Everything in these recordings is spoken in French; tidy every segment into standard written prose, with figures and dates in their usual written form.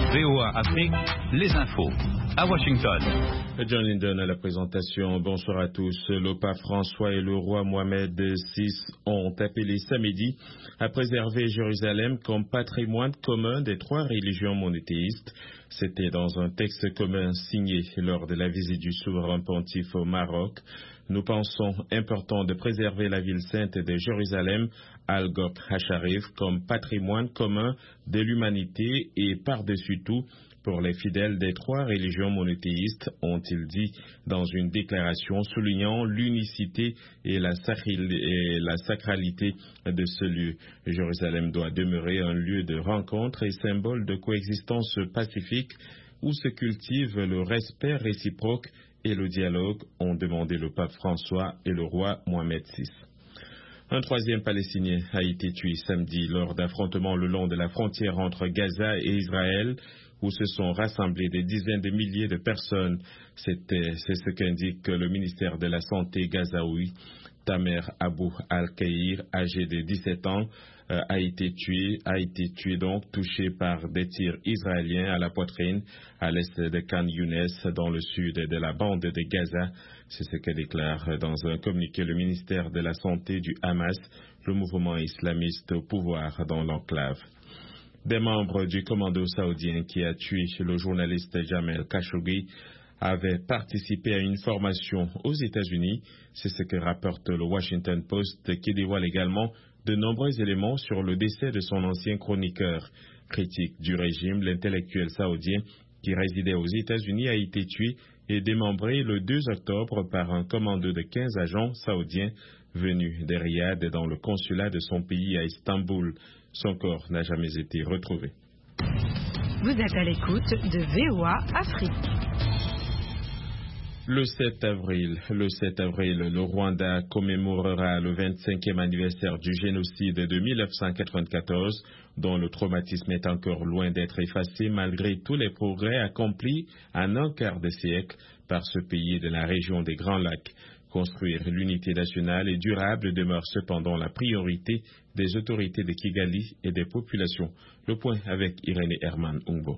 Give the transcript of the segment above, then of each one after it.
VOA Afrique, les infos. À Washington. John Linden à la présentation. Bonsoir à tous. Le pape François et le roi Mohamed VI ont appelé samedi à préserver Jérusalem comme patrimoine commun des trois religions monothéistes. C'était dans un texte commun signé lors de la visite du souverain pontife au Maroc. Nous pensons important de préserver la ville sainte de Jérusalem, Al-Aqsa HaSharif, comme patrimoine commun de l'humanité et par-dessus tout pour les fidèles des trois religions monothéistes, ont-ils dit dans une déclaration soulignant l'unicité et la sacralité de ce lieu. Jérusalem doit demeurer un lieu de rencontre et symbole de coexistence pacifique où se cultive le respect réciproque et le dialogue, ont demandé le pape François et le roi Mohamed VI. Un troisième Palestinien a été tué samedi lors d'affrontements le long de la frontière entre Gaza et Israël, où se sont rassemblés des dizaines de milliers de personnes. C'est ce qu'indique le ministère de la Santé gazaoui. Tamer Abou Al-Kaïr, âgé de 17 ans, a été tué donc, touché par des tirs israéliens à la poitrine à l'est de Khan Younes, dans le sud de la bande de Gaza. C'est ce que déclare dans un communiqué le ministère de la Santé du Hamas, le mouvement islamiste au pouvoir dans l'enclave. Des membres du commando saoudien qui a tué le journaliste Jamal Khashoggi avaient participé à une formation aux États-Unis. C'est ce que rapporte le Washington Post, qui dévoile également de nombreux éléments sur le décès de son ancien chroniqueur. Critique du régime, l'intellectuel saoudien qui résidait aux États-Unis a été tué et démembré le 2 octobre par un commando de 15 agents saoudiens venus de Riyad dans le consulat de son pays à Istanbul. Son corps n'a jamais été retrouvé. Vous êtes à l'écoute de VOA Afrique. Le 7 avril, le Rwanda commémorera le 25e anniversaire du génocide de 1994, dont le traumatisme est encore loin d'être effacé malgré tous les progrès accomplis en un quart de siècle par ce pays de la région des Grands Lacs. Construire l'unité nationale et durable demeure cependant la priorité des autorités de Kigali et des populations. Le point avec Irénée Herman Umbo.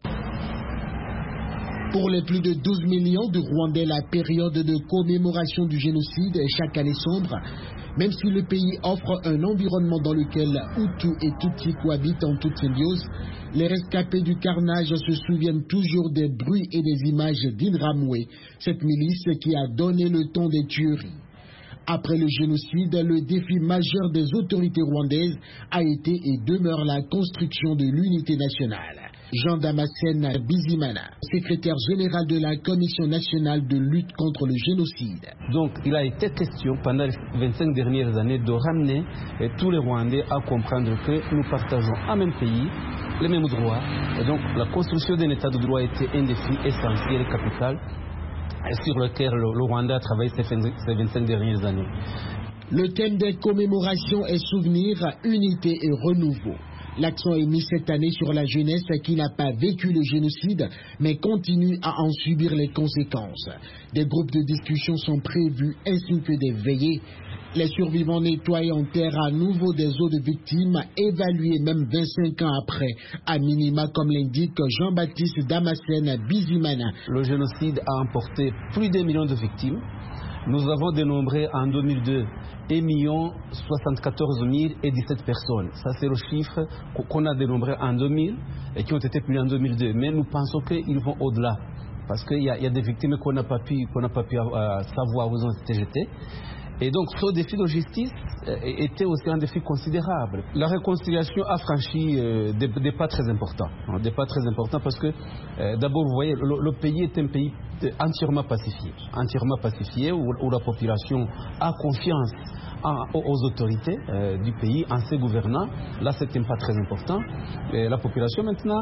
Pour les plus de 12 millions de Rwandais, la période de commémoration du génocide est chaque année sombre. Même si le pays offre un environnement dans lequel Hutu et Tutsi cohabitent en toute symbiose, les rescapés du carnage se souviennent toujours des bruits et des images d'Inramwe, cette milice qui a donné le ton des tueries. Après le génocide, le défi majeur des autorités rwandaises a été et demeure la construction de l'unité nationale. Jean Damascène Bizimana, secrétaire général de la Commission nationale de lutte contre le génocide. Donc il a été question pendant les 25 dernières années de ramener tous les Rwandais à comprendre que nous partageons un même pays, les mêmes droits. Et donc la construction d'un état de droit était un défi essentiel et capital sur lequel le Rwanda a travaillé ces 25 dernières années. Le thème des commémorations est souvenir, unité et renouveau. L'accent est mis cette année sur la jeunesse qui n'a pas vécu le génocide, mais continue à en subir les conséquences. Des groupes de discussion sont prévus ainsi que des veillées. Les survivants nettoient et enterrent à nouveau des os de victimes, évalués même 25 ans après, à minima, comme l'indique Jean-Baptiste Damascène Bizimana. Le génocide a emporté plus d'1 million de victimes. Nous avons dénombré en 2002 1 074 017 personnes. Ça, c'est le chiffre qu'on a dénombré en 2000 et qui ont été publiés en 2002. Mais nous pensons qu'ils vont au-delà. Parce qu'il y a des victimes qu'on n'a pas pu savoir où ils ont été jetés. Et donc, ce défi de justice était aussi un défi considérable. La réconciliation a franchi des pas très importants. Des pas très importants parce que, d'abord, vous voyez, le pays est un pays entièrement pacifié, où la population a confiance aux autorités du pays, en ses gouvernants. Là, c'est un pas très important. Et la population, maintenant,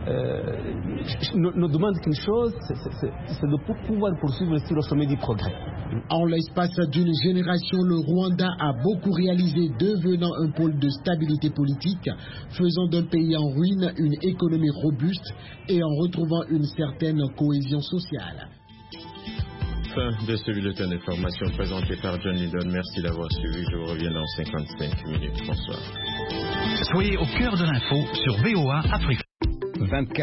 ne demande qu'une chose, c'est de pouvoir poursuivre sur le sommet du progrès. En l'espace d'une génération, le Rwanda a beaucoup réalisé, devenant un pôle de stabilité politique, faisant d'un pays en ruine une économie robuste et en retrouvant une certaine cohésion sociale. Fin de ce bulletin d'information présenté par John Linden. Merci d'avoir suivi. Je vous reviens dans 55 minutes. Bonsoir. Soyez au cœur de l'info sur VOA Afrique. 24